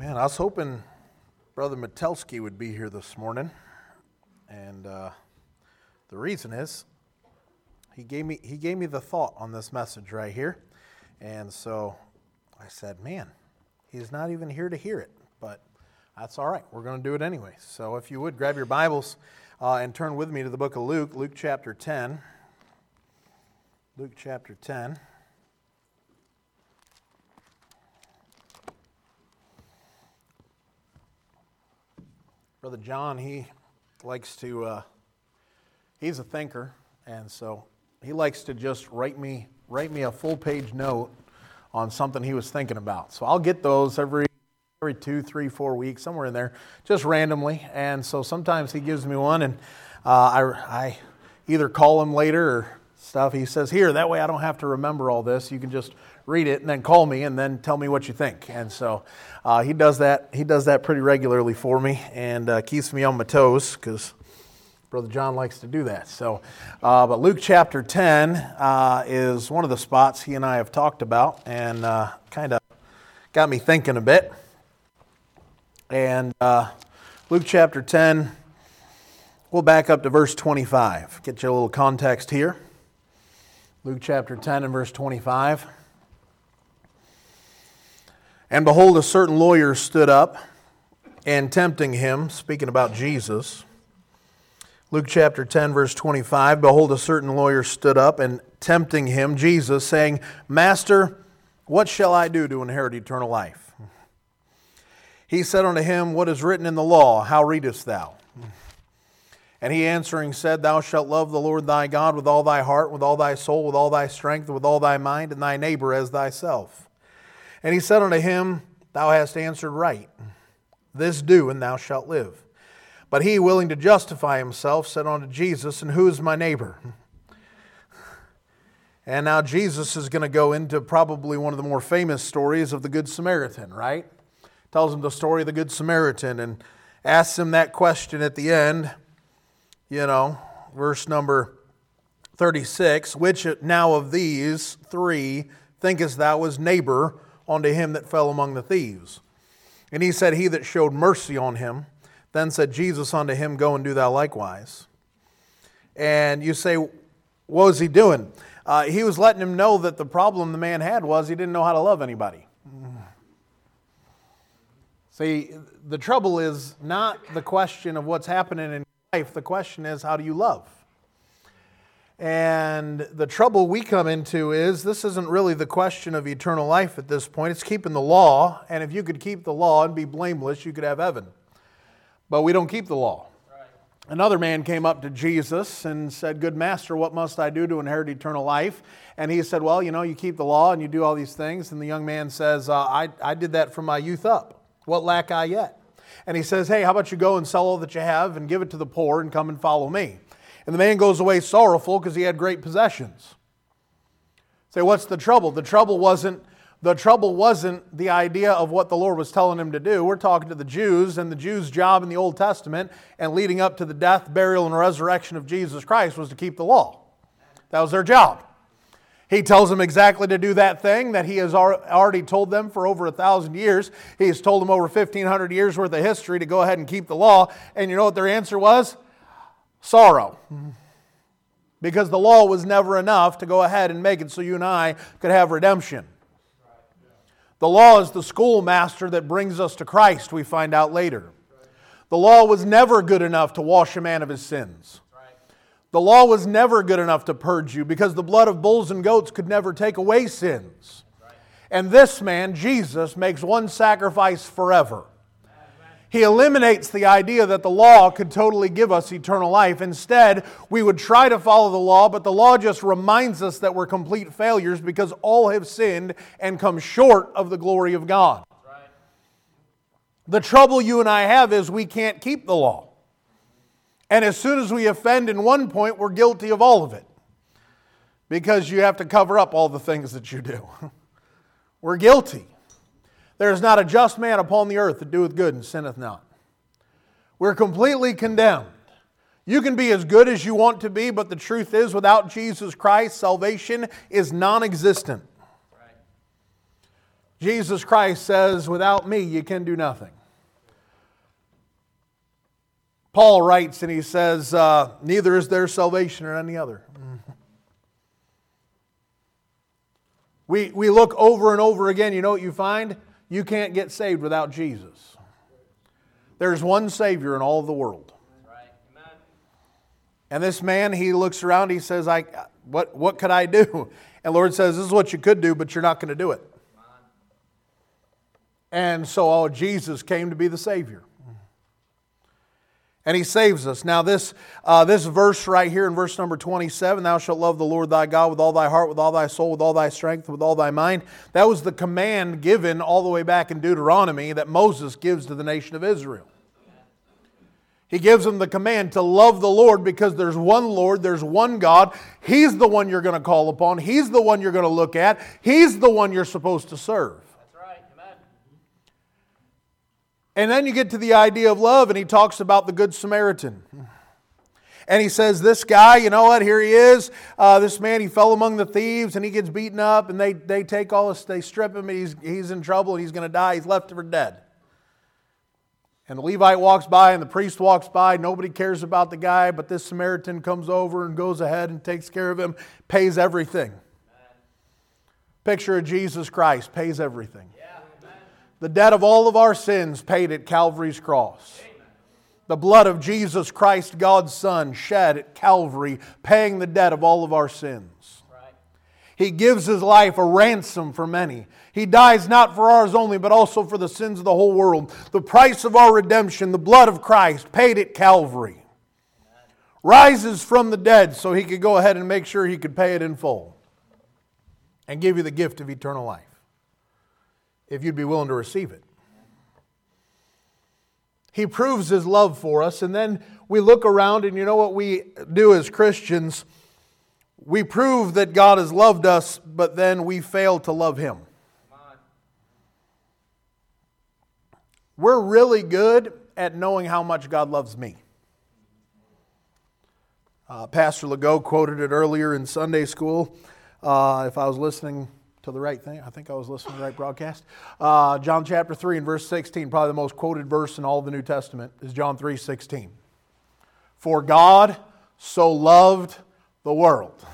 Man, I was hoping Brother Metelsky would be here this morning, and the reason is he gave me the thought on this message right here, and so I said, man, he's not even here to hear it, but that's all right. We're going to do it anyway. So if you would, grab your Bibles and turn with me to the book of Luke, Luke chapter 10. Luke chapter 10. Brother John, he likes to, he's a thinker, and so he likes to just write me a full-page note on something he was thinking about. So I'll get those every 2, 3, 4 weeks, somewhere in there, just randomly. And so sometimes he gives me one, and I either call him later or stuff. He says, here, that way I don't have to remember all this. You can just read it and then call me and then tell me what you think. And so he does that. He does that pretty regularly for me and keeps me on my toes because Brother John likes to do that. So, but Luke chapter 10 is one of the spots he and I have talked about and kind of got me thinking a bit. And Luke chapter 10, we'll back up to verse 25. Get you a little context here. Luke chapter 10 and verse 25. And behold, a certain lawyer stood up, and tempting him, speaking about Jesus. Luke chapter 10, verse 25. Behold, a certain lawyer stood up, and tempting him, Jesus, saying, Master, what shall I do to inherit eternal life? He said unto him, What is written in the law? How readest thou? And he answering said, Thou shalt love the Lord thy God with all thy heart, with all thy soul, with all thy strength, with all thy mind, and thy neighbor as thyself. And he said unto him, Thou hast answered right. This do, and thou shalt live. But he, willing to justify himself, said unto Jesus, And who is my neighbor? And now Jesus is going to go into probably one of the more famous stories of the Good Samaritan, right? Tells him the story of the Good Samaritan and asks him that question at the end. You know, verse number 36, which now of these three thinkest thou was neighbor unto him that fell among the thieves? And he said, He that showed mercy on him. Then said Jesus unto him, Go and do thou likewise. And you say, what was he doing? He was letting him know that the problem the man had was he didn't know how to love anybody. See, the trouble is not the question of what's happening in life. The question is, how do you love? And the trouble we come into is this isn't really the question of eternal life at this point. It's keeping the law. And if you could keep the law and be blameless, you could have heaven. But we don't keep the law. Right. Another man came up to Jesus and said, Good master, what must I do to inherit eternal life? And he said, well, you keep the law and you do all these things. And the young man says, I did that from my youth up. What lack I yet? And he says, hey, how about you go and sell all that you have and give it to the poor and come and follow me? And the man goes away sorrowful because he had great possessions. Say, what's the trouble? The trouble wasn't the idea of what the Lord was telling him to do. We're talking to the Jews, and the Jews' job in the Old Testament and leading up to the death, burial, and resurrection of Jesus Christ was to keep the law. That was their job. He tells them exactly to do that thing that he has already told them for over 1,000 years. He has told them over 1,500 years worth of history to go ahead and keep the law. And you know what their answer was? Sorrow. Because the law was never enough to go ahead and make it so you and I could have redemption. The law is the schoolmaster that brings us to Christ, we find out later. The law was never good enough to wash a man of his sins. The law was never good enough to purge you because the blood of bulls and goats could never take away sins. And this man, Jesus, makes one sacrifice forever. He eliminates the idea that the law could totally give us eternal life. Instead, we would try to follow the law, but the law just reminds us that we're complete failures because all have sinned and come short of the glory of God. The trouble you and I have is we can't keep the law. And as soon as we offend in one point, we're guilty of all of it. Because you have to cover up all the things that you do. We're guilty. There is not a just man upon the earth that doeth good and sinneth not. We're completely condemned. You can be as good as you want to be, but the truth is, without Jesus Christ, salvation is non-existent. Jesus Christ says, without me you can do nothing. Paul writes and he says, neither is there salvation in any other. We look over and over again, you know what you find? You can't get saved without Jesus. There's one Savior in all of the world. And this man, he looks around, he says, what could I do? And the Lord says, this is what you could do, but you're not going to do it. And so Jesus came to be the Savior. And He saves us. Now this verse right here in verse number 27, thou shalt love the Lord thy God with all thy heart, with all thy soul, with all thy strength, with all thy mind. That was the command given all the way back in Deuteronomy that Moses gives to the nation of Israel. He gives them the command to love the Lord because there's one Lord, there's one God. He's the one you're going to call upon. He's the one you're going to look at. He's the one you're supposed to serve. That's right. Amen. And then you get to the idea of love, and he talks about the Good Samaritan. And he says, this guy, you know what, here he is. This man, he fell among the thieves, and he gets beaten up, and they take all this, they strip him, and he's in trouble, and he's going to die. He's left for dead. And the Levite walks by and the priest walks by. Nobody cares about the guy, but this Samaritan comes over and goes ahead and takes care of him, pays everything. Picture of Jesus Christ, pays everything. The debt of all of our sins paid at Calvary's cross. The blood of Jesus Christ, God's Son, shed at Calvary, paying the debt of all of our sins. He gives His life a ransom for many. He dies not for ours only, but also for the sins of the whole world. The price of our redemption, the blood of Christ, paid at Calvary. Rises from the dead so He could go ahead and make sure He could pay it in full. And give you the gift of eternal life. If you'd be willing to receive it. He proves His love for us, and then we look around, and you know what we do as Christians? We prove that God has loved us, but then we fail to love Him. We're really good at knowing how much God loves me. Pastor Legault quoted it earlier in Sunday school. If I was listening to the right thing, I think I was listening to the right broadcast. John chapter 3 and verse 16, probably the most quoted verse in all of the New Testament, is John 3:16. For God so loved the world.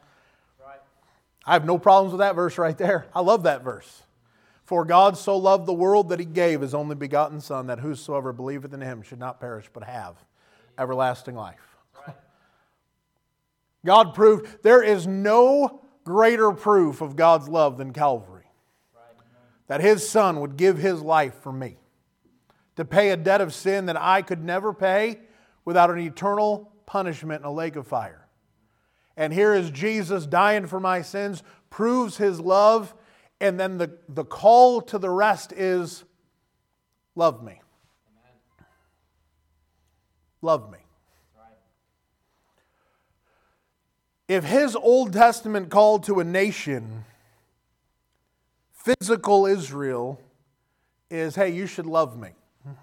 I have no problems with that verse right there. I love that verse. For God so loved the world that He gave His only begotten Son, that whosoever believeth in Him should not perish but have everlasting life. Right. God proved, there is no greater proof of God's love than Calvary. Right. That His Son would give His life for me. To pay a debt of sin that I could never pay without an eternal punishment in a lake of fire. And here is Jesus dying for my sins, proves His love. And then the call to the rest is, love me. Amen. Love me. Right. If His Old Testament call to a nation, physical Israel, is, hey, you should love me.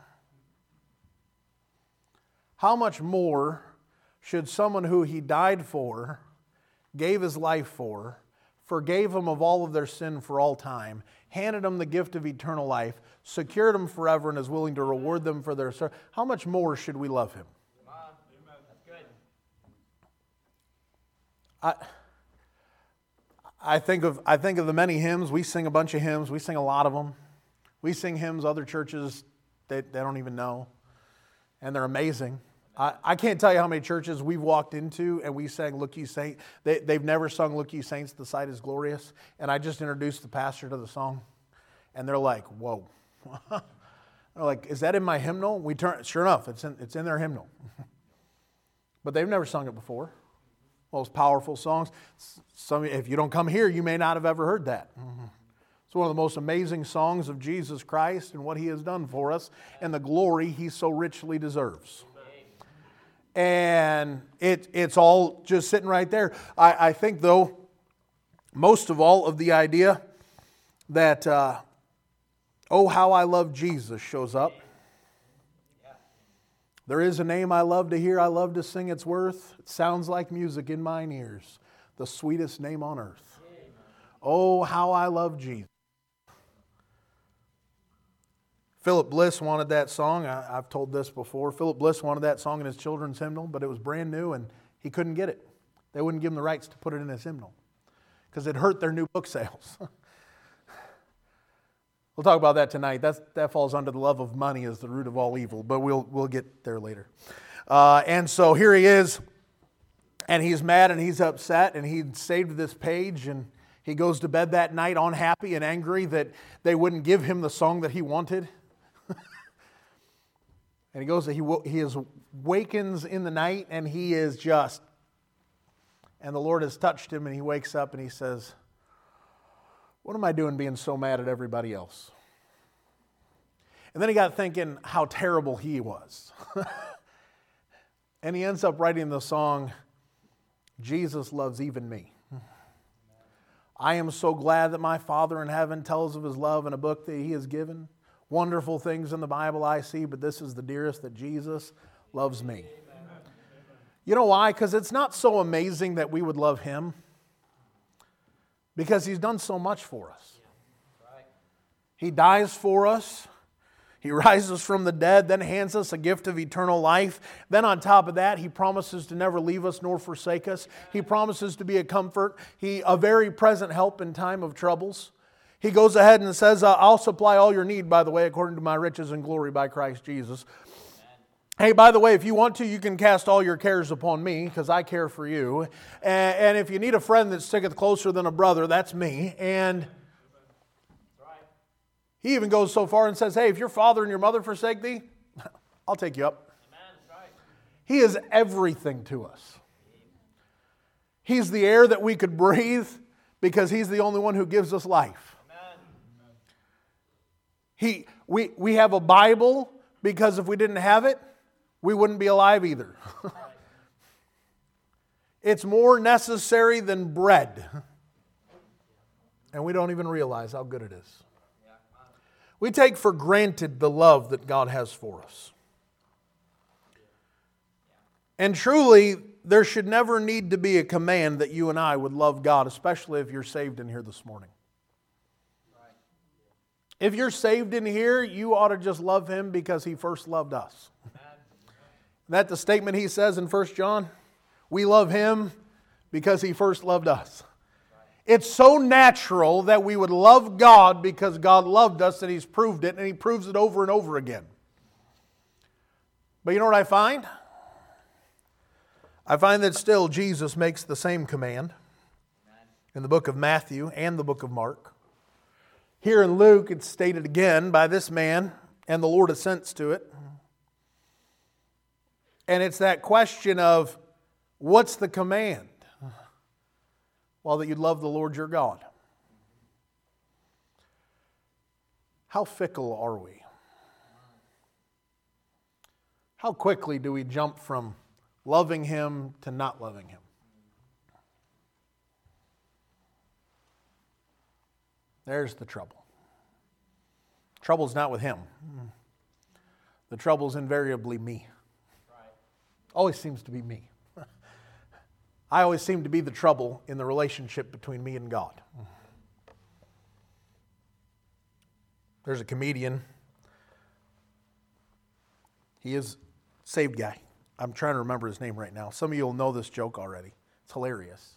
How much more should someone who He died for, gave His life for, forgave them of all of their sin for all time, handed them the gift of eternal life, secured them forever, and is willing to reward them for their service, how much more should we love Him? That's good. I think of the many hymns. We sing a bunch of hymns. We sing a lot of them. We sing hymns other churches they don't even know, and they're amazing. I can't tell you how many churches we've walked into and we sang Look Ye Saints. They've never sung Look Ye Saints, the sight is glorious. And I just introduced the pastor to the song. And they're like, whoa. They're like, is that in my hymnal? Sure enough, it's in their hymnal. But they've never sung it before. Most powerful songs. If you don't come here, you may not have ever heard that. It's one of the most amazing songs of Jesus Christ and what He has done for us and the glory He so richly deserves. And it's all just sitting right there. I think, though, most of all of the idea that, oh, how I love Jesus shows up. There is a name I love to hear, I love to sing its worth. It sounds like music in mine ears, the sweetest name on earth. Oh, how I love Jesus. Philip Bliss wanted that song. I've told this before. Philip Bliss wanted that song in his children's hymnal, but it was brand new and he couldn't get it. They wouldn't give him the rights to put it in his hymnal because it hurt their new book sales. We'll talk about that tonight. That falls under the love of money as the root of all evil, but we'll get there later. And so here he is, and he's mad and he's upset, and he saved this page, and he goes to bed that night unhappy and angry that they wouldn't give him the song that he wanted. And he goes, he wakens in the night, and he is just, and the Lord has touched him, and he wakes up and he says, what am I doing being so mad at everybody else? And then he got thinking how terrible he was. And he ends up writing the song, Jesus Loves Even Me. I am so glad that my Father in heaven tells of His love in a book that He has given. Wonderful things in the Bible I see, but this is the dearest, that Jesus loves me. Amen. You know why? Because it's not so amazing that we would love Him. Because He's done so much for us. He dies for us. He rises from the dead, then hands us a gift of eternal life. Then on top of that, He promises to never leave us nor forsake us. He promises to be a comfort, a very present help in time of troubles. He goes ahead and says, I'll supply all your need, by the way, according to my riches and glory by Christ Jesus. Hey, by the way, if you want to, you can cast all your cares upon me, because I care for you. And if you need a friend that sticketh closer than a brother, that's me. And He even goes so far and says, hey, if your father and your mother forsake thee, I'll take you up. He is everything to us. He's the air that we could breathe because He's the only one who gives us life. We have a Bible because if we didn't have it, we wouldn't be alive either. It's more necessary than bread. And we don't even realize how good it is. We take for granted the love that God has for us. And truly, there should never need to be a command that you and I would love God, especially if you're saved in here this morning. If you're saved in here, you ought to just love Him because He first loved us. That's the statement he says in 1 John. We love Him because He first loved us. It's so natural that we would love God because God loved us, and He's proved it, and He proves it over and over again. But you know what I find? I find that still Jesus makes the same command in the book of Matthew and the book of Mark. Here in Luke, it's stated again by this man, and the Lord assents to it. And it's that question of, what's the command? Well, that you'd love the Lord your God. How fickle are we? How quickly do we jump from loving Him to not loving Him? There's the trouble. Trouble's not with Him. The trouble's invariably me. Always seems to be me. I always seem to be the trouble in the relationship between me and God. There's a comedian. He is a saved guy. I'm trying to remember his name right now. Some of you will know this joke already. It's hilarious.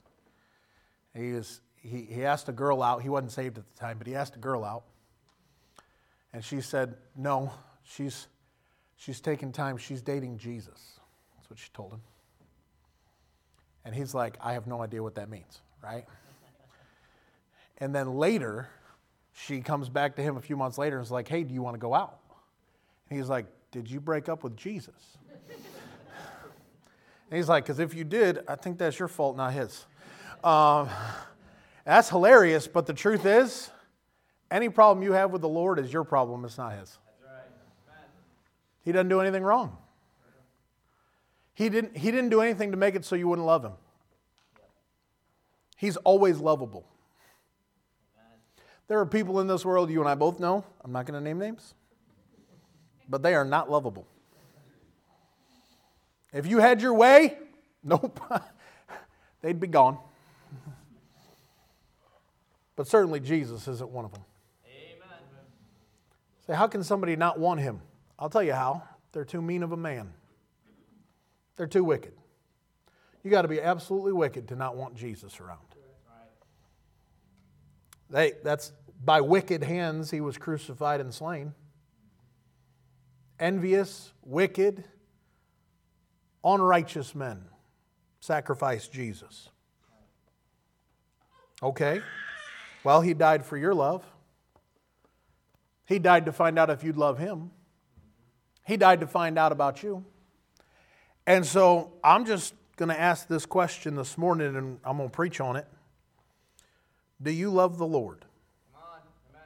He asked a girl out. He wasn't saved at the time, but he asked a girl out. And she said, no, she's taking time. She's dating Jesus. That's what she told him. And he's like, I have no idea what that means, right? And then later, she comes back to him a few months later and is like, hey, do you want to go out? And he's like, did you break up with Jesus? And he's like, because if you did, I think that's your fault, not his. That's hilarious, but the truth is, any problem you have with the Lord is your problem, it's not His. That's right. He doesn't do anything wrong. He didn't do anything to make it so you wouldn't love Him. He's always lovable. There are people in this world you and I both know, I'm not going to name names, but they are not lovable. If you had your way, nope, they'd be gone. But certainly Jesus isn't one of them. Amen. Say, how can somebody not want Him? I'll tell you how. They're too mean of a man. They're too wicked. You got to be absolutely wicked to not want Jesus around. That's by wicked hands He was crucified and slain. Envious, wicked, unrighteous men sacrificed Jesus. Okay, well, He died for your love. He died to find out if you'd love Him. He died to find out about you. And so I'm just going to ask this question this morning, and I'm going to preach on it. Do you love the Lord? Come on. Amen.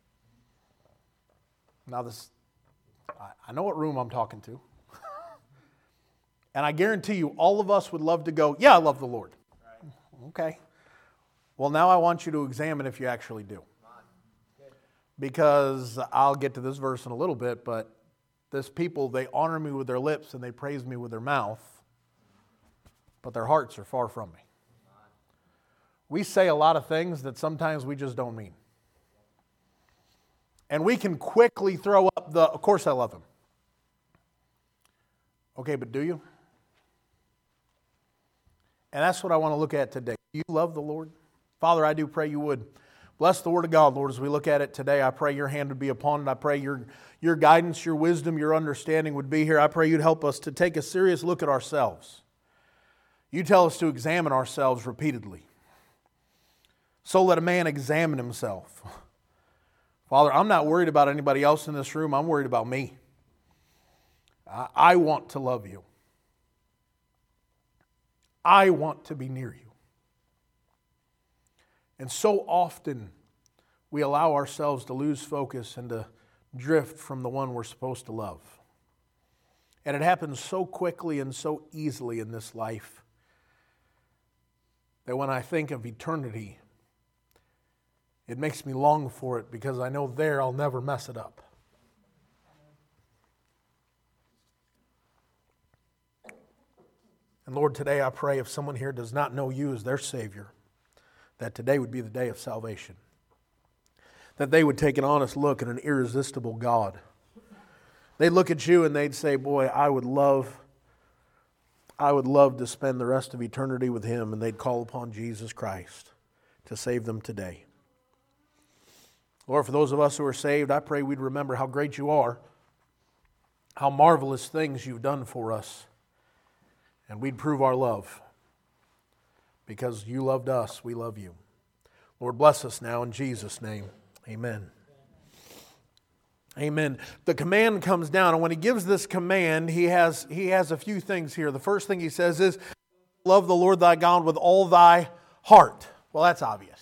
Now I know what room I'm talking to. And I guarantee you, all of us would love to go, yeah, I love the Lord. Right. Okay. Well, now I want you to examine if you actually do. Because I'll get to this verse in a little bit, but this people, they honor me with their lips and they praise me with their mouth, but their hearts are far from me. We say a lot of things that sometimes we just don't mean. And we can quickly throw up of course I love Him. Okay, but do you? And that's what I want to look at today. Do you love the Lord? Father, I do pray you would. Bless the Word of God, Lord, as we look at it today. I pray your hand would be upon it. I pray your guidance, your wisdom, your understanding would be here. I pray you'd help us to take a serious look at ourselves. You tell us to examine ourselves repeatedly. So let a man examine himself. Father, I'm not worried about anybody else in this room. I'm worried about me. I want to love you. I want to be near you. And so often we allow ourselves to lose focus and to drift from the one we're supposed to love. And it happens so quickly and so easily in this life that when I think of eternity, it makes me long for it because I know there I'll never mess it up. And Lord, today I pray if someone here does not know you as their Savior, that today would be the day of salvation. That they would take an honest look at an irresistible God. They'd look at you and they'd say, boy, I would love to spend the rest of eternity with Him, and they'd call upon Jesus Christ to save them today. Lord, for those of us who are saved, I pray we'd remember how great you are, how marvelous things you've done for us, and we'd prove our love. Because you loved us, we love you. Lord, bless us now in Jesus' name. Amen. Amen. The command comes down, and when He gives this command, He has a few things here. The first thing He says is, love the Lord thy God with all thy heart. Well, that's obvious.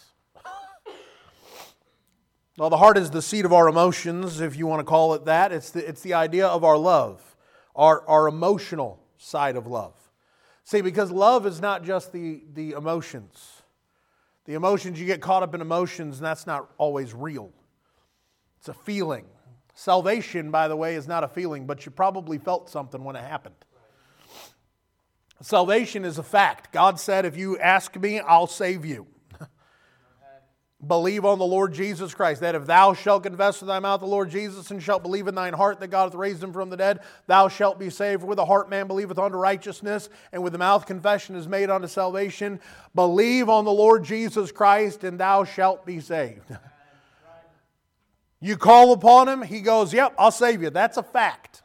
Well, the heart is the seat of our emotions, if you want to call it that. It's the idea of our love, our emotional side of love. See, because love is not just the emotions. The emotions, you get caught up in emotions, and that's not always real. It's a feeling. Salvation, by the way, is not a feeling, but you probably felt something when it happened. Salvation is a fact. God said, if you ask me, I'll save you. Believe on the Lord Jesus Christ, that if thou shalt confess with thy mouth the Lord Jesus, and shalt believe in thine heart that God hath raised Him from the dead, thou shalt be saved. For with the heart man believeth unto righteousness, and with the mouth confession is made unto salvation. Believe on the Lord Jesus Christ, and thou shalt be saved. You call upon Him, He goes, yep, I'll save you. That's a fact.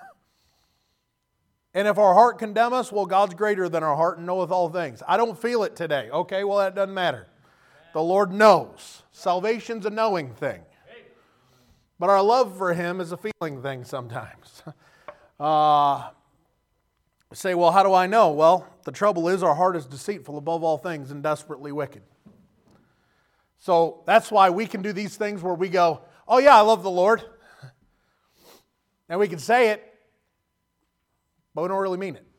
And if our heart condemn us, well, God's greater than our heart and knoweth all things. I don't feel it today. Okay, well, that doesn't matter. The Lord knows. Salvation's a knowing thing. But our love for Him is a feeling thing sometimes. Say, well, how do I know? Well, the trouble is our heart is deceitful above all things and desperately wicked. So that's why we can do these things where we go, oh yeah, I love the Lord. And we can say it, but we don't really mean it.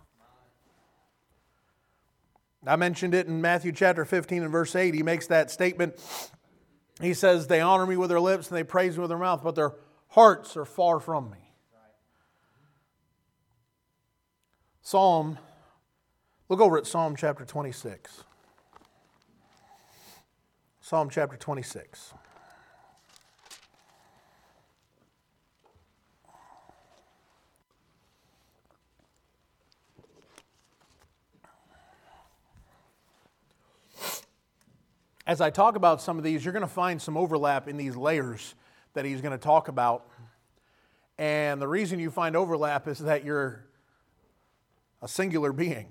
I mentioned it in Matthew chapter 15 and verse 8. He makes that statement. He says, they honor me with their lips and they praise me with their mouth, but their hearts are far from me. Look over at Psalm chapter 26. Psalm chapter 26. as I talk about some of these, you're going to find some overlap in these layers that he's going to talk about. And the reason you find overlap is that you're a singular being.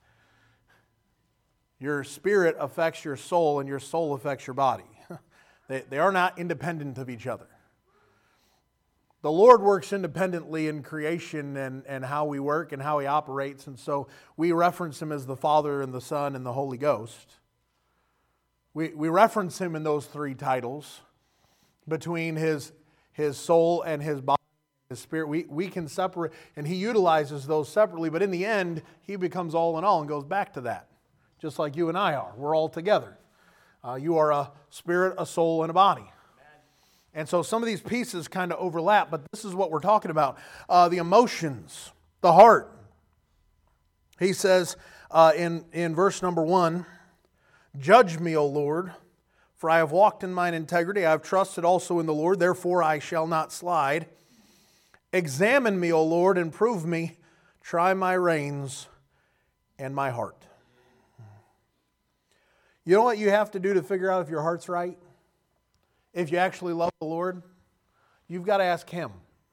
Your spirit affects your soul, and your soul affects your body. They are not independent of each other. The Lord works independently in creation and how we work and how He operates, and so we reference Him as the Father and the Son and the Holy Ghost. We reference Him in those three titles between His soul and His body, His spirit. We can separate, and He utilizes those separately, but in the end, He becomes all in all and goes back to that, just like you and I are. We're all together. You are a spirit, a soul, and a body. And so some of these pieces kind of overlap, but this is what we're talking about. The emotions, the heart. He says in verse number 1, "Judge me, O Lord, for I have walked in mine integrity. I have trusted also in the Lord, therefore I shall not slide. Examine me, O Lord, and prove me. Try my reins and my heart." You know what you have to do to figure out if your heart's right? If you actually love the Lord, you've got to ask Him.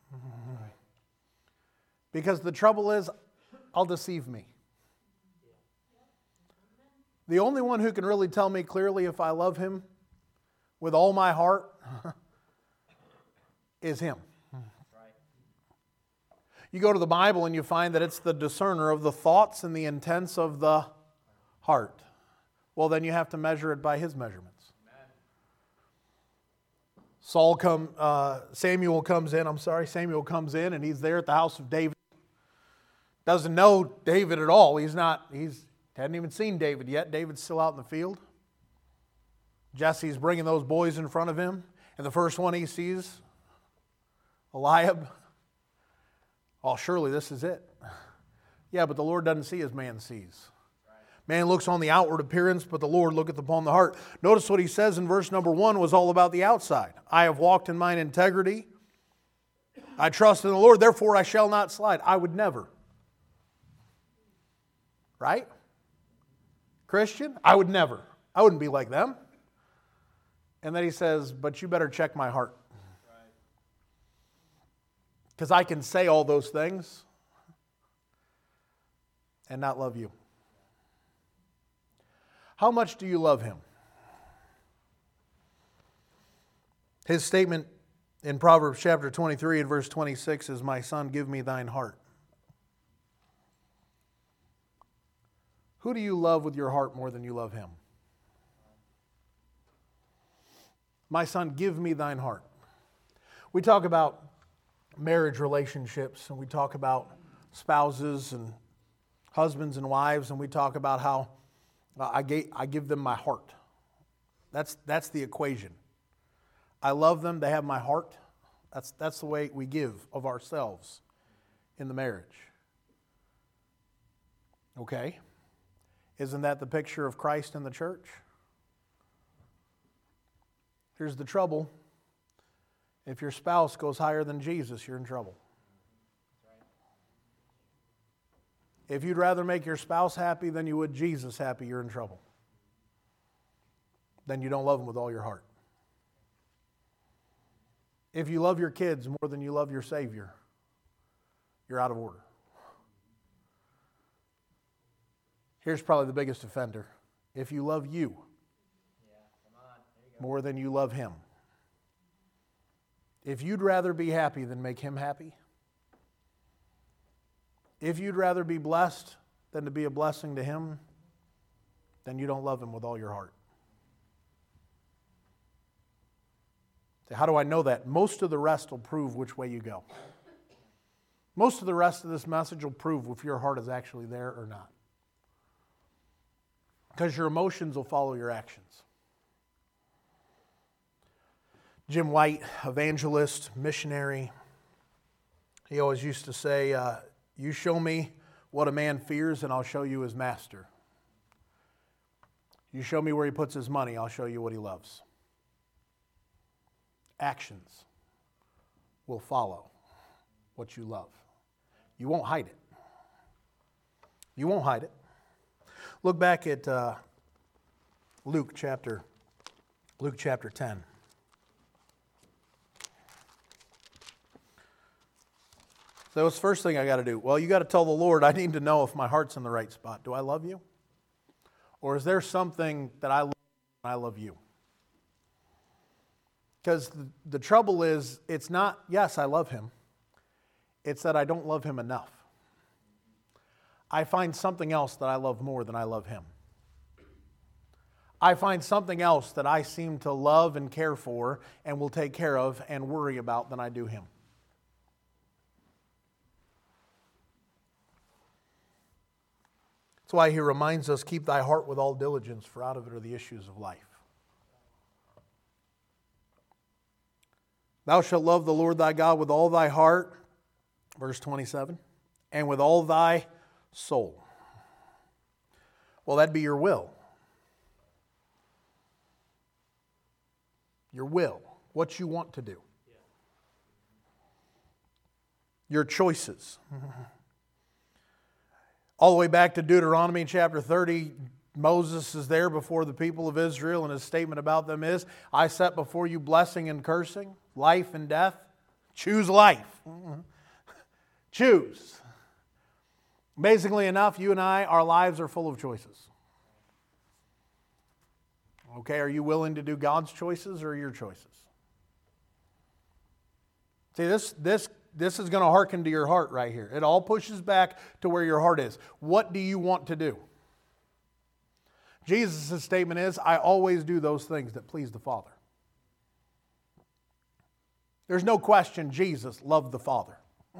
Because the trouble is, I'll deceive me. The only one who can really tell me clearly if I love Him with all my heart is Him. You go to the Bible and you find that it's the discerner of the thoughts and the intents of the heart. Well, then you have to measure it by His measurements. Samuel comes in and he's there at the house of David. Doesn't know David at all. Hadn't even seen David yet. David's still out in the field. Jesse's bringing those boys in front of him. And the first one he sees, Eliab. Oh, surely this is it. Yeah, but the Lord doesn't see as man sees. Man looks on the outward appearance, but the Lord looketh upon the heart. Notice what he says in verse number 1 was all about the outside. I have walked in mine integrity. I trust in the Lord, therefore I shall not slide. I would never. Right? Christian, I would never. I wouldn't be like them. And then he says, but you better check my heart. Because I can say all those things and not love you. How much do you love Him? His statement in Proverbs chapter 23 and verse 26 is, "My son, give me thine heart." Who do you love with your heart more than you love Him? My son, give me thine heart. We talk about marriage relationships, and we talk about spouses and husbands and wives, and we talk about how I give them my heart. That's the equation. I love them, they have my heart. That's the way we give of ourselves in the marriage. Okay? Isn't that the picture of Christ in the church? Here's the trouble. If your spouse goes higher than Jesus, you're in trouble. If you'd rather make your spouse happy than you would Jesus happy, you're in trouble. Then you don't love them with all your heart. If you love your kids more than you love your Savior, you're out of order. Here's probably the biggest offender. If you love you more than you love Him, if you'd rather be happy than make Him happy, if you'd rather be blessed than to be a blessing to Him, then you don't love Him with all your heart. So how do I know that? Most of the rest will prove which way you go. Most of the rest of this message will prove if your heart is actually there or not. Because your emotions will follow your actions. Jim White, evangelist, missionary, he always used to say, you show me what a man fears and I'll show you his master. You show me where he puts his money, I'll show you what he loves. Actions will follow what you love. You won't hide it. You won't hide it. Look back at Luke chapter Luke chapter 10. So what's the first thing I got to do? Well, you got to tell the Lord, I need to know if my heart's in the right spot. Do I love you? Or is there something that I love you? Because the trouble is, it's not, yes, I love him. It's that I don't love him enough. I find something else that I love more than I love him. I find something else that I seem to love and care for and will take care of and worry about than I do him. That's why he reminds us, keep thy heart with all diligence, for out of it are the issues of life. Thou shalt love the Lord thy God with all thy heart, verse 27, and with all thy soul. Well, that'd be your will. Your will, what you want to do. Your choices. All the way back to Deuteronomy chapter 30, Moses is there before the people of Israel, and his statement about them is, I set before you blessing and cursing, life and death. Choose life. Choose. Amazingly enough, you and I, our lives are full of choices. Okay, are you willing to do God's choices or your choices? See, this is going to hearken to your heart right here. It all pushes back to where your heart is. What do you want to do? Jesus' statement is, I always do those things that please the Father. There's no question Jesus loved the Father.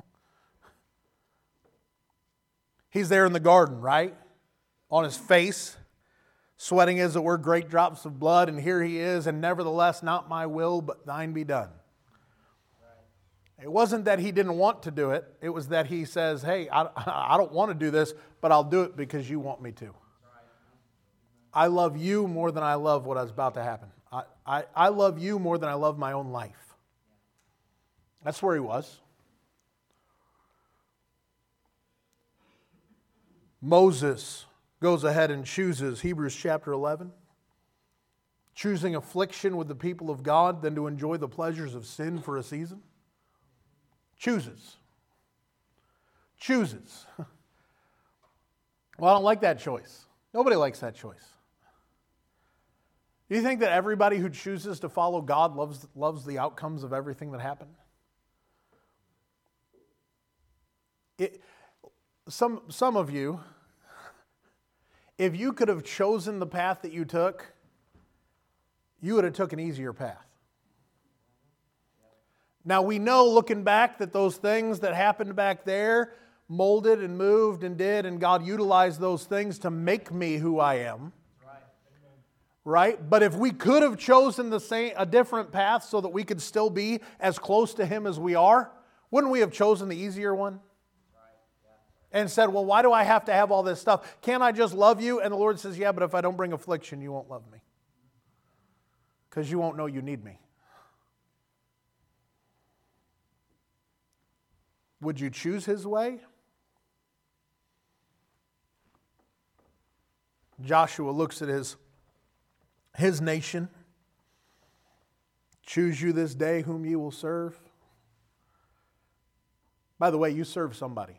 He's there in the garden, right? On his face, sweating as it were great drops of blood, and here he is, and nevertheless, not my will, but thine be done. It wasn't that he didn't want to do it. It was that he says, hey, I don't want to do this, but I'll do it because you want me to. I love you more than I love what is about to happen. I love you more than I love my own life. That's where he was. Moses goes ahead and chooses, Hebrews chapter 11, choosing affliction with the people of God than to enjoy the pleasures of sin for a season. Chooses. Well, I don't like that choice. Nobody likes that choice. Do you think that everybody who chooses to follow God loves the outcomes of everything that happened? Some of you, if you could have chosen the path that you took, you would have took an easier path. Now we know, looking back, that those things that happened back there molded and moved and did, and God utilized those things to make me who I am. Right? But if we could have chosen a different path so that we could still be as close to Him as we are, wouldn't we have chosen the easier one? And said, well, why do I have to have all this stuff? Can't I just love you? And the Lord says, yeah, but if I don't bring affliction, you won't love me. Because you won't know you need me. Would you choose His way? Joshua looks at his nation. Choose you this day whom you will serve. By the way, you serve somebody.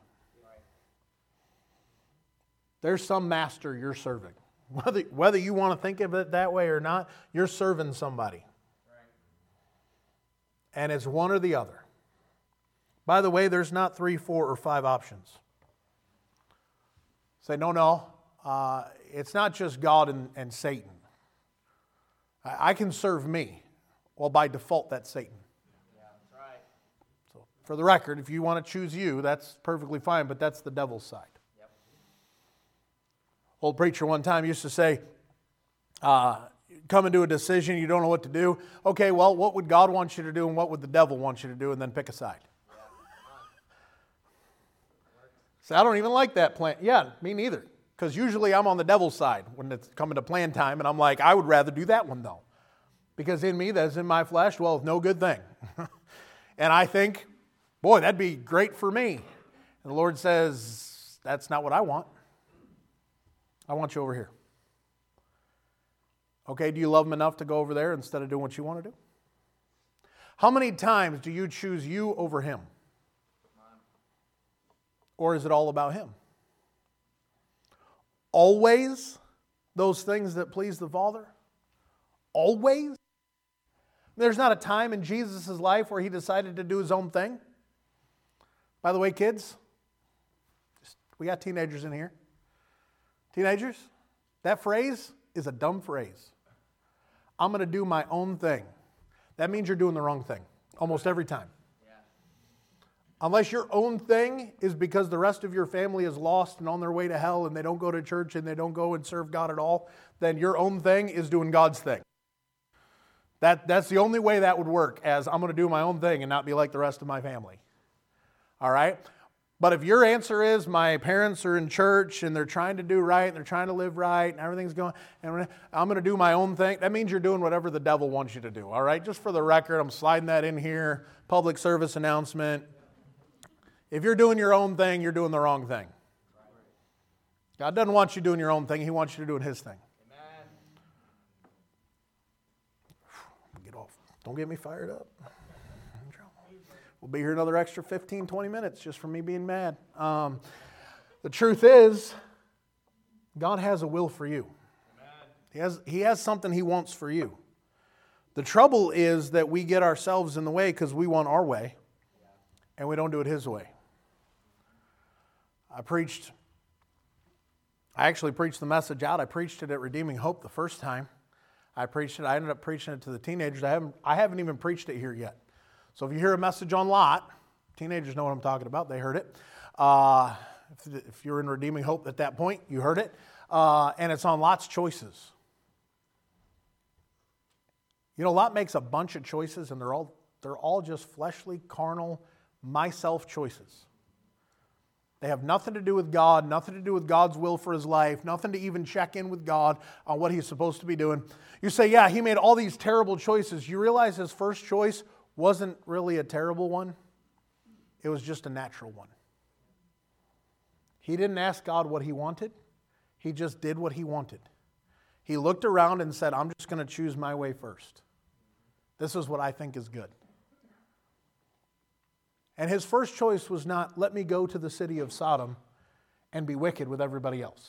There's some master you're serving. Whether you want to think of it that way or not, you're serving somebody. And it's one or the other. By the way, there's not 3, 4, or 5 options. Say, no, it's not just God and Satan. I can serve me. Well, by default, that's Satan. Yeah, that's right. So, for the record, if you want to choose you, that's perfectly fine, but that's the devil's side. Yep. Old preacher one time used to say, come into a decision, you don't know what to do. Okay, well, what would God want you to do and what would the devil want you to do, and then pick a side. So I don't even like that plan. Yeah, me neither. Because usually I'm on the devil's side when it's coming to plan time, and I'm like, I would rather do that one though. Because in me, that's in my flesh, well, no good thing. And I think, boy, that'd be great for me. And the Lord says, that's not what I want. I want you over here. Okay, do you love him enough to go over there instead of doing what you want to do? How many times do you choose you over him? Or is it all about him? Always those things that please the Father? Always? There's not a time in Jesus' life where he decided to do his own thing. By the way, kids, we got teenagers in here. Teenagers, that phrase is a dumb phrase. I'm going to do my own thing. That means you're doing the wrong thing almost every time. Unless your own thing is because the rest of your family is lost and on their way to hell and they don't go to church and they don't go and serve God at all, then your own thing is doing God's thing. That's the only way that would work, as I'm going to do my own thing and not be like the rest of my family. All right? But if your answer is my parents are in church and they're trying to do right and they're trying to live right and everything's going, and I'm going to do my own thing, that means you're doing whatever the devil wants you to do. All right? Just for the record, I'm sliding that in here. Public service announcement. If you're doing your own thing, you're doing the wrong thing. God doesn't want you doing your own thing. He wants you to doing his thing. Amen. Get off. Don't get me fired up. We'll be here another extra 15, 20 minutes just for me being mad. The truth is, God has a will for you. He has something he wants for you. The trouble is that we get ourselves in the way because we want our way, and we don't do it his way. I actually preached the message out. I preached it at Redeeming Hope the first time. I ended up preaching it to the teenagers. I haven't even preached it here yet. So if you hear a message on Lot, teenagers know what I'm talking about. They heard it. If you're in Redeeming Hope at that point, you heard it. And it's on Lot's choices. You know, Lot makes a bunch of choices, and they're all just fleshly, carnal, myself choices. They have nothing to do with God, nothing to do with God's will for his life, nothing to even check in with God on what he's supposed to be doing. You say, yeah, he made all these terrible choices. You realize his first choice wasn't really a terrible one. It was just a natural one. He didn't ask God what he wanted. He just did what he wanted. He looked around and said, I'm just going to choose my way first. This is what I think is good. And his first choice was not, let me go to the city of Sodom and be wicked with everybody else.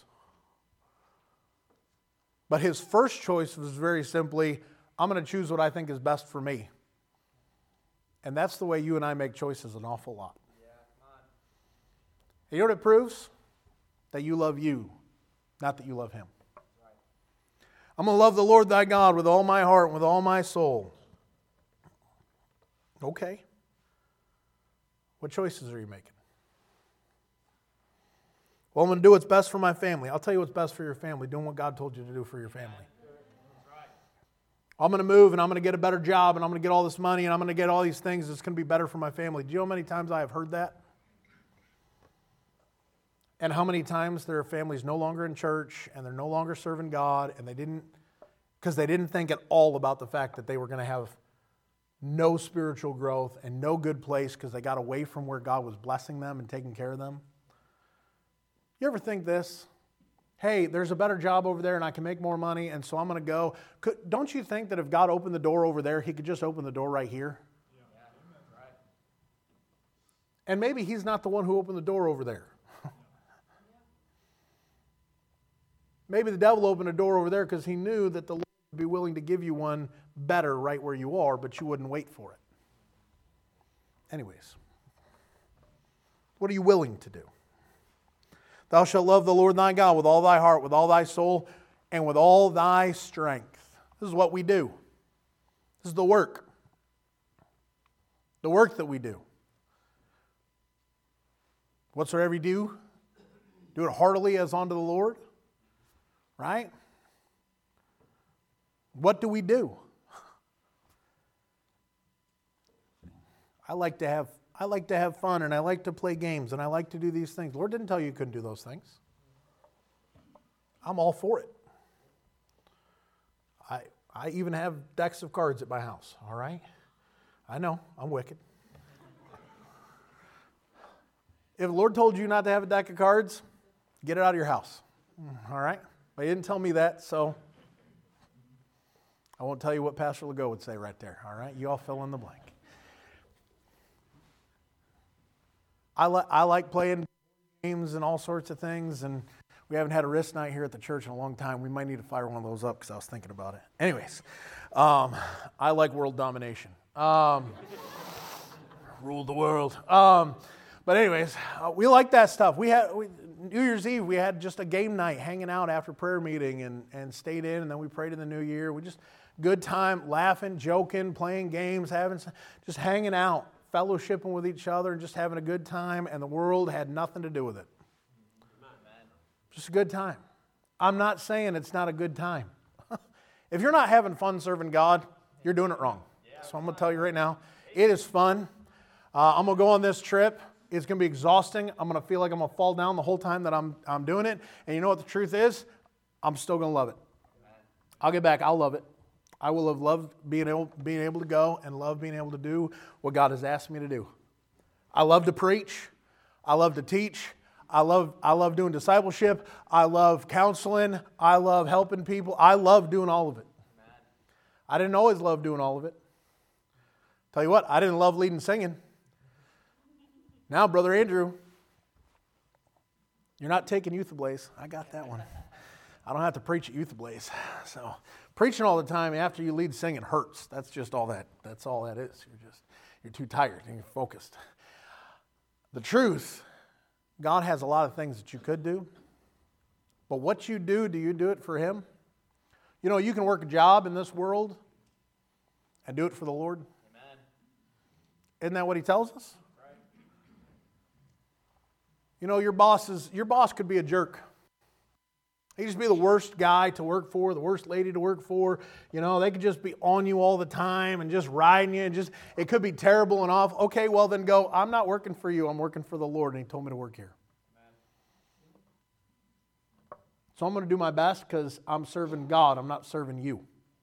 But his first choice was very simply, I'm going to choose what I think is best for me. And that's the way you and I make choices an awful lot. Yeah, come on. And you know what it proves? That you love you, not that you love him. Right. I'm going to love the Lord thy God with all my heart and with all my soul. Okay. What choices are you making? Well, I'm going to do what's best for my family. I'll tell you what's best for your family. Doing what God told you to do for your family. I'm going to move and I'm going to get a better job and I'm going to get all this money and I'm going to get all these things that's going to be better for my family. Do you know how many times I have heard that? And how many times there are families no longer in church and they're no longer serving God and they didn't think at all about the fact that they were going to have no spiritual growth and no good place because they got away from where God was blessing them and taking care of them. You ever think this? Hey, there's a better job over there and I can make more money and so I'm going to go. Don't you think that if God opened the door over there, he could just open the door right here? Yeah. Right. And maybe he's not the one who opened the door over there. Maybe the devil opened a door over there because he knew that the Lord would be willing to give you one better right where you are, but you wouldn't wait for it. Anyways, what are you willing to do? Thou shalt love the Lord thy God with all thy heart, with all thy soul, and with all thy strength. This is what we do. This is the work. The work that we do. Whatsoever you do, do it heartily as unto the Lord. Right? What do we do? I like to have fun and I like to play games and I like to do these things. The Lord didn't tell you couldn't do those things. I'm all for it. I even have decks of cards at my house, all right? I know, I'm wicked. If the Lord told you not to have a deck of cards, get it out of your house, all right? But he didn't tell me that, so I won't tell you what Pastor Legault would say right there, all right? You all fill in the blank. I like playing games and all sorts of things, and we haven't had a wrist night here at the church in a long time. We might need to fire one of those up because I was thinking about it. Anyways, I like world domination. Rule the world. But anyways, we like that stuff. New Year's Eve, we had just a game night, hanging out after prayer meeting and stayed in, and then we prayed in the new year. We just, good time, laughing, joking, playing games, just hanging out, fellowshipping with each other, and just having a good time, and the world had nothing to do with it. Just a good time. I'm not saying it's not a good time. If you're not having fun serving God, you're doing it wrong. So I'm going to tell you right now, it is fun. I'm going to go on this trip. It's going to be exhausting. I'm going to feel like I'm going to fall down the whole time that I'm doing it. And you know what the truth is? I'm still going to love it. I'll get back. I'll love it. I will have loved being able to go and love being able to do what God has asked me to do. I love to preach. I love to teach. I love doing discipleship. I love counseling. I love helping people. I love doing all of it. I didn't always love doing all of it. Tell you what, I didn't love leading singing. Now, Brother Andrew, you're not taking Youth Ablaze. I got that one. I don't have to preach at Youth Ablaze. So preaching all the time after you lead singing hurts. That's just all that. That's all that is. You're too tired and you're focused. The truth, God has a lot of things that you could do. But what you do you do it for Him? You know, you can work a job in this world and do it for the Lord. Amen. Isn't that what He tells us? Right. You know, your boss could be a jerk. He'd just be the worst guy to work for, the worst lady to work for. You know, they could just be on you all the time and just riding you, and it could be terrible and awful. Okay, well then go, I'm not working for you, I'm working for the Lord, and He told me to work here. Amen. So I'm going to do my best because I'm serving God, I'm not serving you.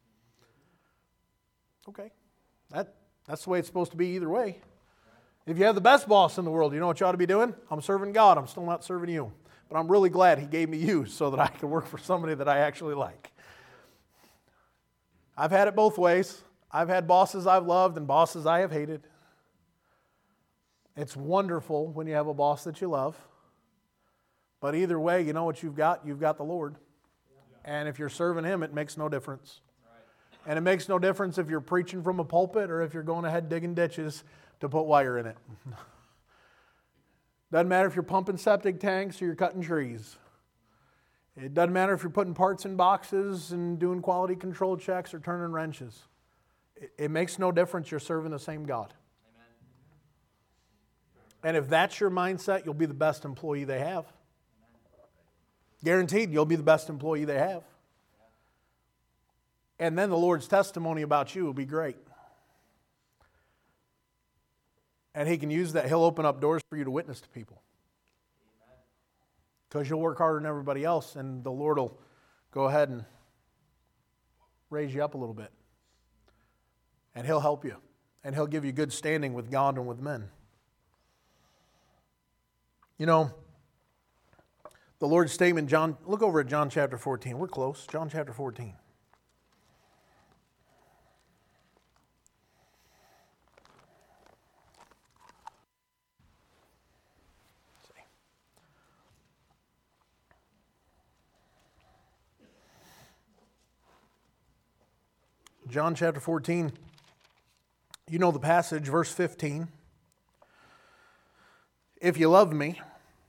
Okay, that's the way it's supposed to be either way. If you have the best boss in the world, you know what you ought to be doing? I'm serving God, I'm still not serving you. But I'm really glad He gave me you so that I can work for somebody that I actually like. I've had it both ways. I've had bosses I've loved and bosses I have hated. It's wonderful when you have a boss that you love. But either way, you know what you've got? You've got the Lord. And if you're serving Him, it makes no difference. And it makes no difference if you're preaching from a pulpit or if you're going ahead digging ditches to put wire in it. Doesn't matter if you're pumping septic tanks or you're cutting trees. It doesn't matter if you're putting parts in boxes and doing quality control checks or turning wrenches. It makes no difference. You're serving the same God. Amen. And if that's your mindset, you'll be the best employee they have. Guaranteed, you'll be the best employee they have. And then the Lord's testimony about you will be great. And He can use that. He'll open up doors for you to witness to people. Because you'll work harder than everybody else, and the Lord will go ahead and raise you up a little bit. And He'll help you. And He'll give you good standing with God and with men. You know, the Lord's statement, John, look over at John chapter 14. We're close. John chapter 14. John chapter 14, you know the passage, verse 15. If you love me,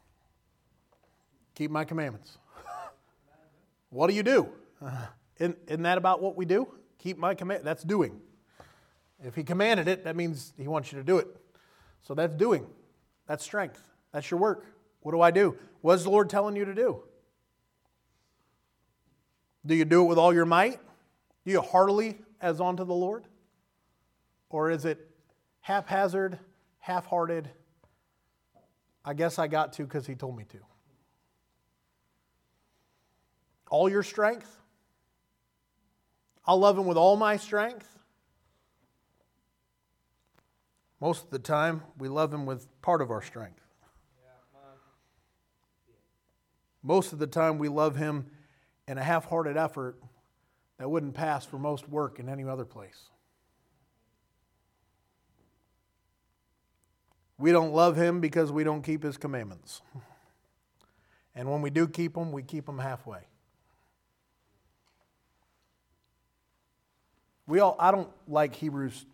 keep my commandments. What do you do? Isn't that about what we do? Keep my commandments. That's doing. If He commanded it, that means He wants you to do it. So that's doing. That's strength. That's your work. What do? What is the Lord telling you to do? Do you do it with all your might? Do you heartily as unto the Lord? Or is it haphazard, half-hearted? I guess I got to because He told me to. All your strength? I'll love Him with all my strength. Most of the time, we love Him with part of our strength. Most of the time, we love Him in a half-hearted effort that wouldn't pass for most work in any other place. We don't love Him because we don't keep His commandments. And when we do keep them, we keep them halfway. I don't like Hebrews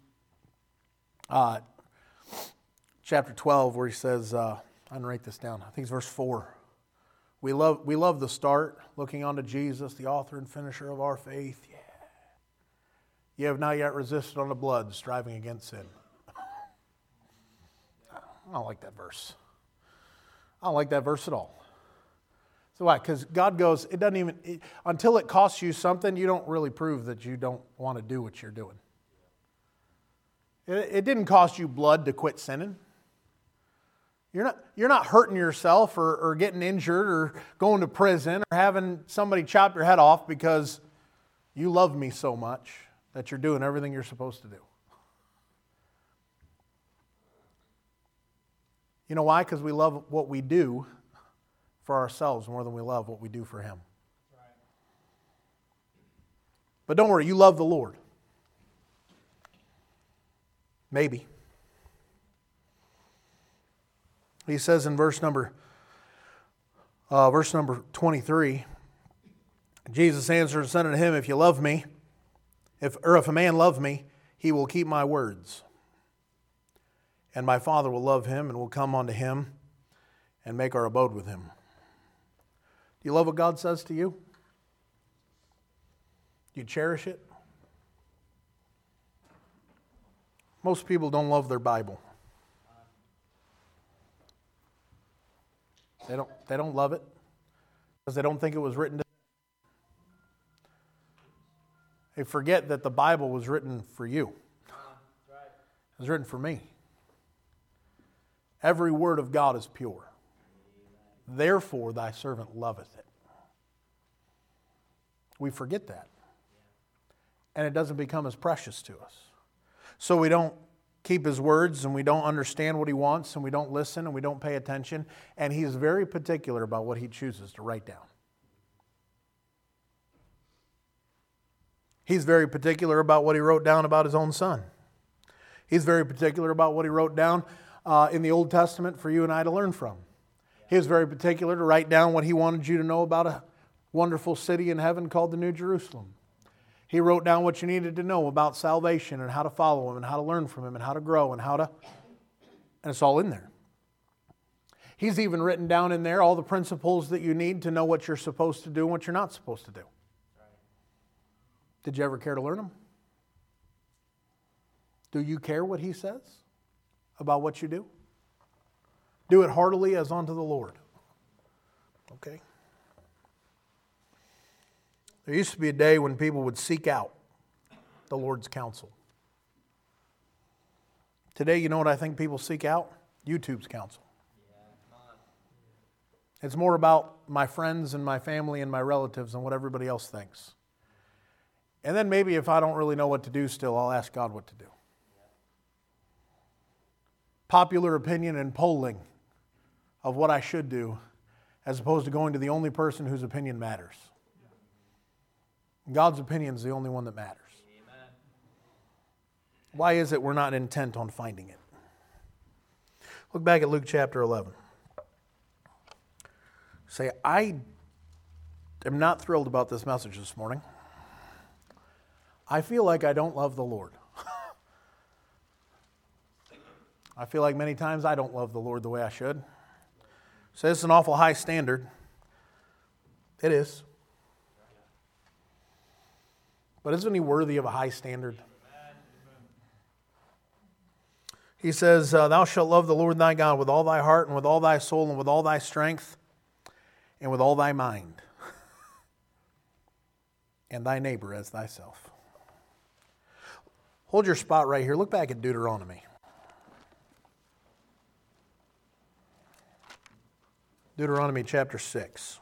chapter 12 where he says, I didn't write this down, I think it's verse 4. We love the start, looking unto Jesus, the author and finisher of our faith. Yeah. You have not yet resisted on the blood, striving against sin. I don't like that verse. I don't like that verse at all. So why? Because God goes, until it costs you something, you don't really prove that you don't want to do what you're doing. It didn't cost you blood to quit sinning. You're not hurting yourself or getting injured or going to prison or having somebody chop your head off because you love me so much that you're doing everything you're supposed to do. You know why? Because we love what we do for ourselves more than we love what we do for Him. But don't worry, you love the Lord. Maybe. He says in verse number 23, Jesus answered and said unto him, if you love me, if a man love me, he will keep my words. And my Father will love him and will come unto him and make our abode with him. Do you love what God says to you? Do you cherish it? Most people don't love their Bible. They don't love it because they don't think it was written to them. They forget that the Bible was written for you. It was written for me. Every word of God is pure. Therefore thy servant loveth it. We forget that. And it doesn't become as precious to us. So we don't keep His words and we don't understand what He wants and we don't listen and we don't pay attention. And He is very particular about what He chooses to write down. He's very particular about what He wrote down about His own Son. He's very particular about what He wrote down in the Old Testament for you and I to learn from. He was very particular to write down what He wanted you to know about a wonderful city in heaven called the New Jerusalem. He wrote down what you needed to know about salvation and how to follow Him and how to learn from Him and how to grow and and it's all in there. He's even written down in there all the principles that you need to know what you're supposed to do and what you're not supposed to do. Did you ever care to learn them? Do you care what He says about what you do? Do it heartily as unto the Lord. Okay? There used to be a day when people would seek out the Lord's counsel. Today, you know what I think people seek out? YouTube's counsel. It's more about my friends and my family and my relatives and what everybody else thinks. And then maybe if I don't really know what to do still, I'll ask God what to do. Popular opinion and polling of what I should do as opposed to going to the only person whose opinion matters. God's opinion is the only one that matters. Amen. Why is it we're not intent on finding it? Look back at Luke chapter 11. Say, I am not thrilled about this message this morning. I feel like I don't love the Lord. I feel like many times I don't love the Lord the way I should. So it's an awful high standard. It is. But isn't He worthy of a high standard? He says, thou shalt love the Lord thy God with all thy heart and with all thy soul and with all thy strength and with all thy mind. And thy neighbor as thyself. Hold your spot right here. Look back at Deuteronomy. Deuteronomy chapter 6.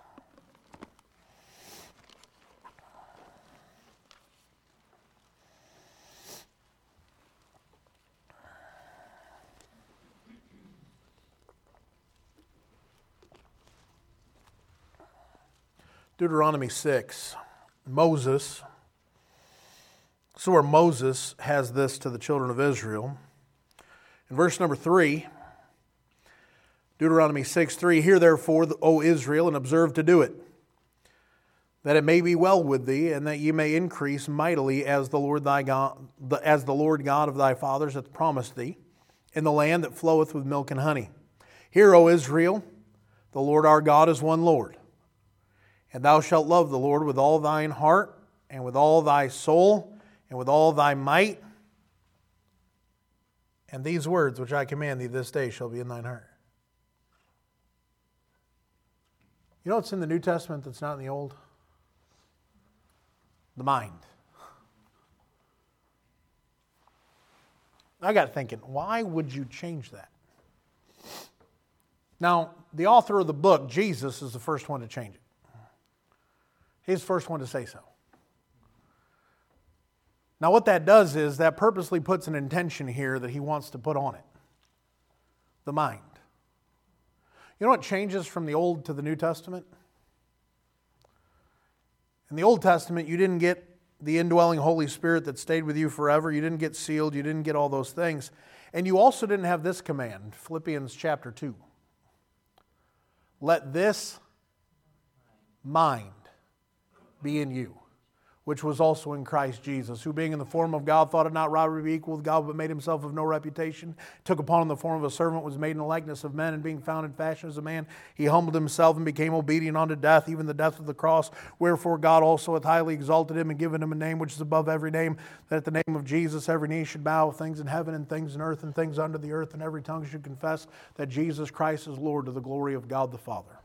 Deuteronomy 6. Moses This is where Moses has this to the children of Israel. In verse number 3, Deuteronomy 6:3, Hear therefore, O Israel, and observe to do it, that it may be well with thee, and that ye may increase mightily as the Lord God of thy fathers hath promised thee, in the land that floweth with milk and honey. Hear, O Israel, the Lord our God is one Lord. And thou shalt love the Lord with all thine heart, and with all thy soul, and with all thy might. And these words which I command thee this day shall be in thine heart. You know what's in the New Testament that's not in the Old? The mind. I got thinking, why would you change that? Now, the author of the book, Jesus, is the first one to change it. He's the first one to say so. Now, what that does is that purposely puts an intention here that he wants to put on it. The mind. You know what changes from the Old to the New Testament? In the Old Testament, you didn't get the indwelling Holy Spirit that stayed with you forever. You didn't get sealed. You didn't get all those things. And you also didn't have this command, Philippians chapter 2. Let this mind be in you, which was also in Christ Jesus, who being in the form of God thought it not robbery to be equal with God, but made himself of no reputation, took upon him the form of a servant, was made in the likeness of men, and being found in fashion as a man, he humbled himself and became obedient unto death, even the death of the cross. Wherefore God also hath highly exalted him and given him a name which is above every name, that at the name of Jesus every knee should bow, things in heaven and things in earth and things under the earth, and every tongue should confess that Jesus Christ is Lord, to the glory of God the Father.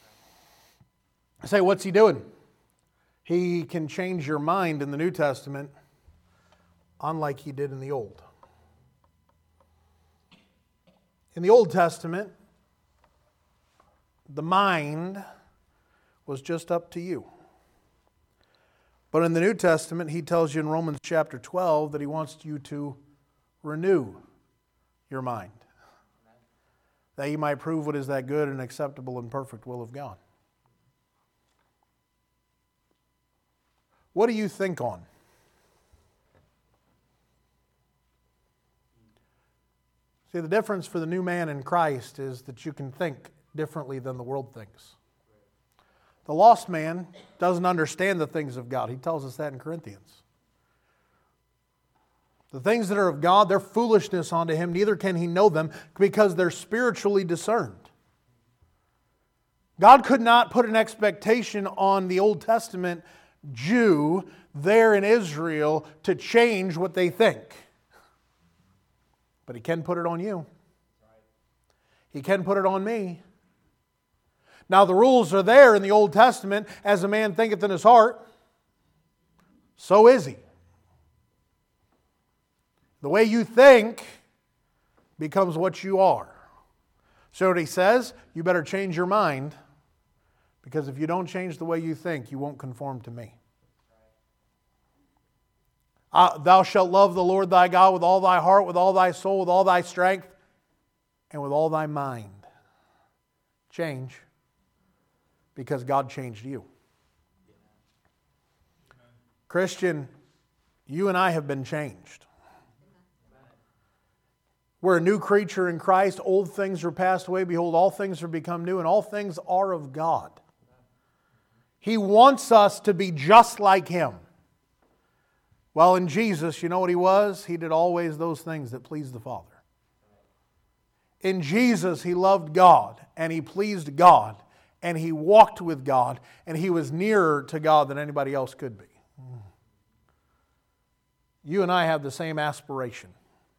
I say, what's he doing? He can change your mind in the New Testament unlike he did in the Old. In the Old Testament, the mind was just up to you. But in the New Testament, he tells you in Romans chapter 12 that he wants you to renew your mind, that you might prove what is that good and acceptable and perfect will of God. What do you think on? See, the difference for the new man in Christ is that you can think differently than the world thinks. The lost man doesn't understand the things of God. He tells us that in Corinthians. The things that are of God, they're foolishness unto him, neither can he know them because they're spiritually discerned. God could not put an expectation on the Old Testament Jew there in Israel to change what they think. But he can put it on you. He can put it on me. Now the rules are there in the Old Testament. As a man thinketh in his heart, so is he. The way you think becomes what you are. So what he says, you better change your mind, because if you don't change the way you think, you won't conform to me. Thou shalt love the Lord thy God with all thy heart, with all thy soul, with all thy strength, and with all thy mind. Change, because God changed you. Christian, you and I have been changed. We're a new creature in Christ. Old things are passed away. Behold, all things are become new, and all things are of God. He wants us to be just like Him. Well, in Jesus, you know what He was? He did always those things that pleased the Father. In Jesus, He loved God, and He pleased God, and He walked with God, and He was nearer to God than anybody else could be. You and I have the same aspiration.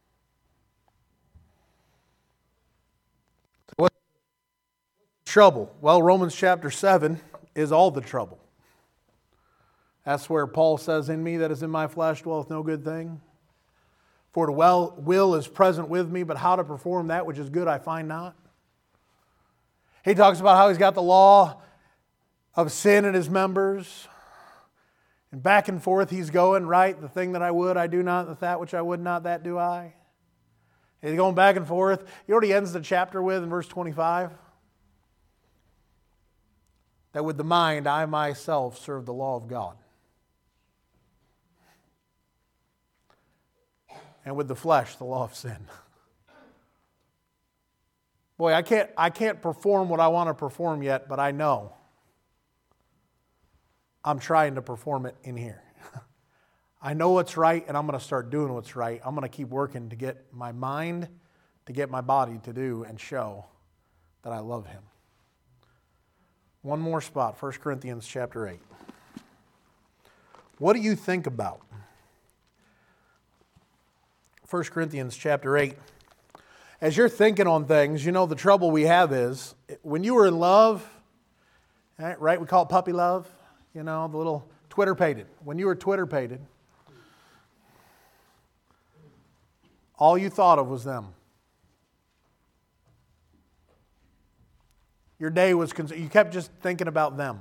What's the trouble? Well, Romans chapter 7 is all the trouble. That's where Paul says, in me that is in my flesh dwelleth no good thing. For the will is present with me, but how to perform that which is good I find not. He talks about how he's got the law of sin in his members. And back and forth he's going, right? The thing that I would, I do not. And that which I would not, that do I. He's going back and forth. You know what he ends the chapter with in verse 25? That with the mind I myself serve the law of God. and with the flesh, the law of sin. Boy, I can't perform what I want to perform yet, but I know I'm trying to perform it in here. I know what's right, and I'm going to start doing what's right. I'm going to keep working to get my mind, to get my body to do and show that I love Him. One more spot, 1 Corinthians chapter 8. What do you think about? 1 Corinthians chapter 8. As you're thinking on things, you know the trouble we have is, when you were in love, right, we call it puppy love, you know, the little Twitter-pated. When you were Twitter-pated, all you thought of was them. Your day was, you kept just thinking about them.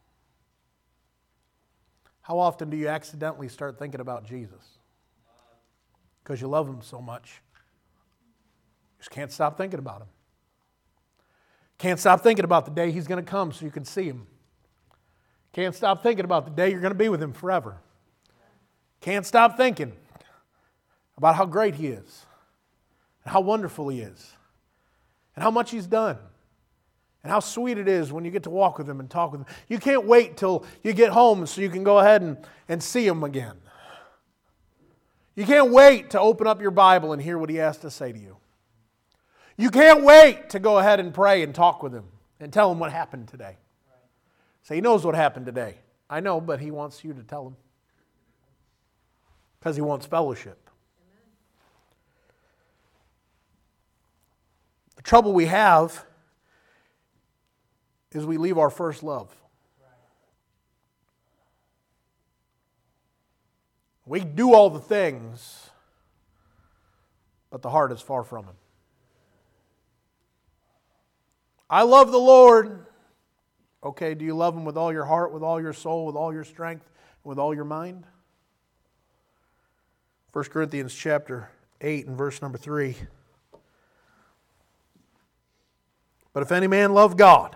How often do you accidentally start thinking about Jesus? Because you love Him so much. You just can't stop thinking about Him. Can't stop thinking about the day He's going to come so you can see Him. Can't stop thinking about the day you're going to be with Him forever. Can't stop thinking about how great He is, and how wonderful He is, and how much He's done, and how sweet it is when you get to walk with Him and talk with Him. You can't wait till you get home so you can go ahead and see Him again. You can't wait to open up your Bible and hear what He has to say to you. You can't wait to go ahead and pray and talk with Him and tell Him what happened today. So He knows what happened today. I know, but He wants you to tell Him. Because He wants fellowship. The trouble we have is we leave our first love. We do all the things, but the heart is far from Him. I love the Lord. Okay, do you love Him with all your heart, with all your soul, with all your strength, with all your mind? 1 Corinthians chapter 8 and verse number 3. But if any man love God,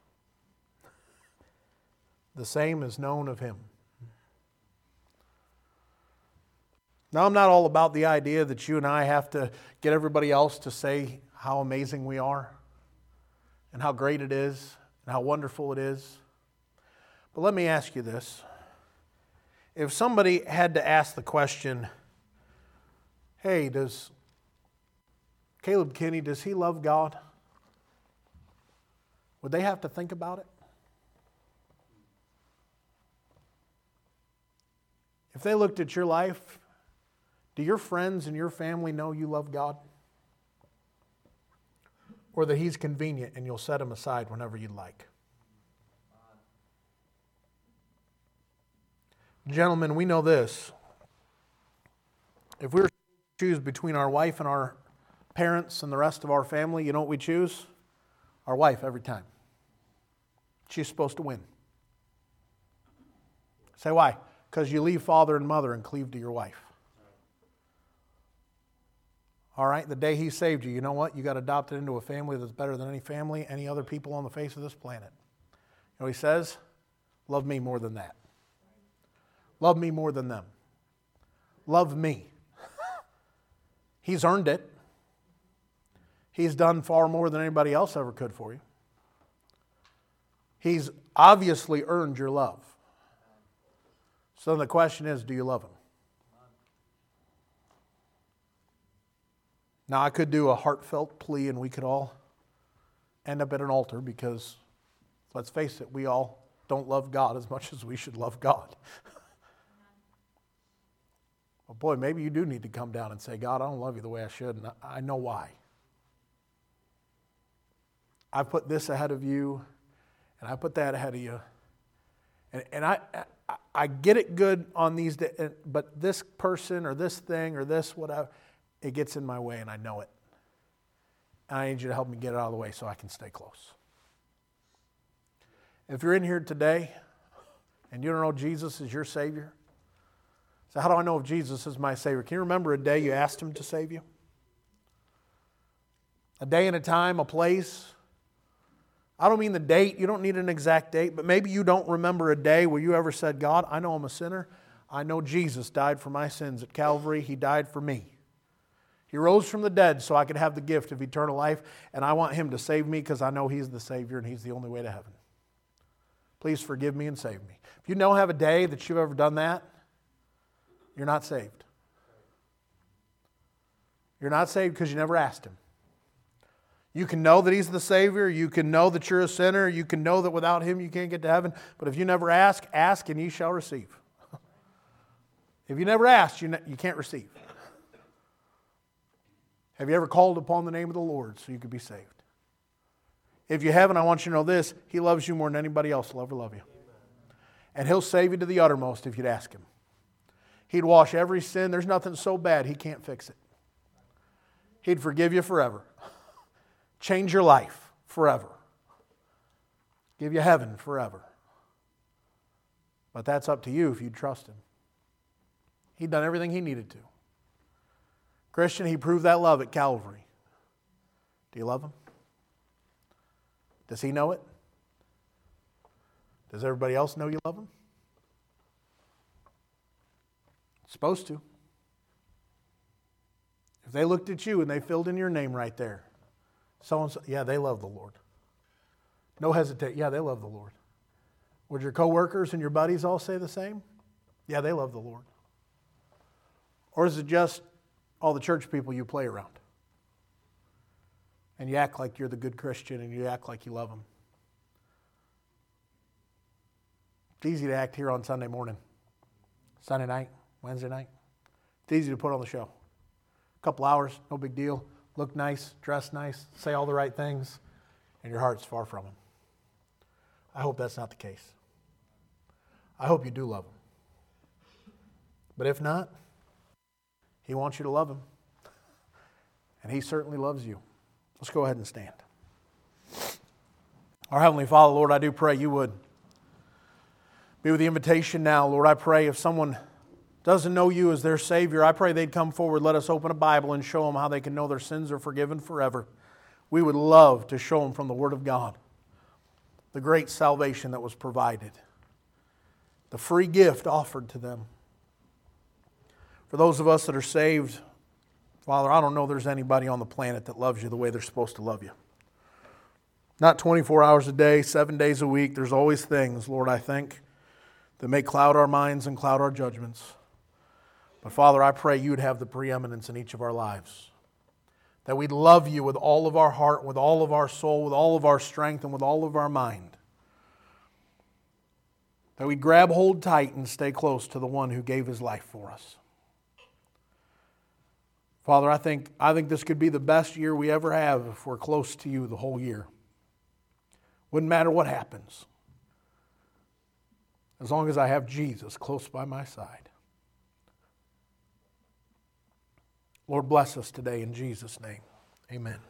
the same is known of him. Now, I'm not all about the idea that you and I have to get everybody else to say how amazing we are and how great it is and how wonderful it is. But let me ask you this. If somebody had to ask the question, hey, does Caleb Kinney, does he love God? Would they have to think about it? If they looked at your life, do your friends and your family know you love God? Or that He's convenient and you'll set Him aside whenever you'd like? Gentlemen, we know this. If we were to choose between our wife and our parents and the rest of our family, you know what we choose? Our wife every time. She's supposed to win. Say why? Because you leave father and mother and cleave to your wife. All right, the day He saved you, you know what? You got adopted into a family that's better than any family, any other people on the face of this planet. You know what He says? Love me more than that. Love me more than them. Love me. He's earned it. He's done far more than anybody else ever could for you. He's obviously earned your love. So the question is, do you love Him? Now, I could do a heartfelt plea and we could all end up at an altar because, let's face it, we all don't love God as much as we should love God. Well, boy, maybe you do need to come down and say, God, I don't love you the way I should, and I know why. I put this ahead of you, and I put that ahead of you. And I get it good on these days, but this person or this thing or this whatever, it gets in my way and I know it. And I need you to help me get it out of the way so I can stay close. If you're in here today and you don't know Jesus is your Savior, so how do I know if Jesus is my Savior? Can you remember a day you asked Him to save you? A day and a time, a place. I don't mean the date. You don't need an exact date, but maybe you don't remember a day where you ever said, God, I know I'm a sinner. I know Jesus died for my sins at Calvary. He died for me. He rose from the dead so I could have the gift of eternal life, and I want Him to save me because I know He's the Savior and He's the only way to heaven. Please forgive me and save me. If you don't have a day that you've ever done that, you're not saved. You're not saved because you never asked Him. You can know that He's the Savior. You can know that you're a sinner. You can know that without Him you can't get to heaven. But if you never ask and ye shall receive. If you never ask, you can't receive. Have you ever called upon the name of the Lord so you could be saved? If you haven't, I want you to know this. He loves you more than anybody else will ever love you. And He'll save you to the uttermost if you'd ask Him. He'd wash every sin. There's nothing so bad He can't fix it. He'd forgive you forever. Change your life forever. Give you heaven forever. But that's up to you if you trust Him. He'd done everything He needed to. Christian, He proved that love at Calvary. Do you love Him? Does He know it? Does everybody else know you love Him? Supposed to. If they looked at you and they filled in your name right there, someone said, yeah, they love the Lord. No hesitate. Yeah, they love the Lord. Would your coworkers and your buddies all say the same? Yeah, they love the Lord. Or is it just all the church people you play around? And you act like you're the good Christian and you act like you love Him. It's easy to act here on Sunday morning, Sunday night, Wednesday night. It's easy to put on the show. A couple hours, no big deal. Look nice, dress nice, say all the right things, and your heart's far from Him. I hope that's not the case. I hope you do love Him. But if not, He wants you to love Him. And He certainly loves you. Let's go ahead and stand. Our Heavenly Father, Lord, I do pray You would be with the invitation now. Lord, I pray if someone doesn't know You as their Savior, I pray they'd come forward, let us open a Bible and show them how they can know their sins are forgiven forever. We would love to show them from the Word of God the great salvation that was provided, the free gift offered to them. For those of us that are saved, Father, I don't know there's anybody on the planet that loves You the way they're supposed to love You. Not 24 hours a day, 7 days a week. There's always things, Lord, I think, that may cloud our minds and cloud our judgments. But Father, I pray You'd have the preeminence in each of our lives. That we'd love You with all of our heart, with all of our soul, with all of our strength, and with all of our mind. That we'd grab hold tight and stay close to the One who gave His life for us. Father, I think this could be the best year we ever have if we're close to You the whole year. Wouldn't matter what happens, as long as I have Jesus close by my side. Lord, bless us today in Jesus' name. Amen.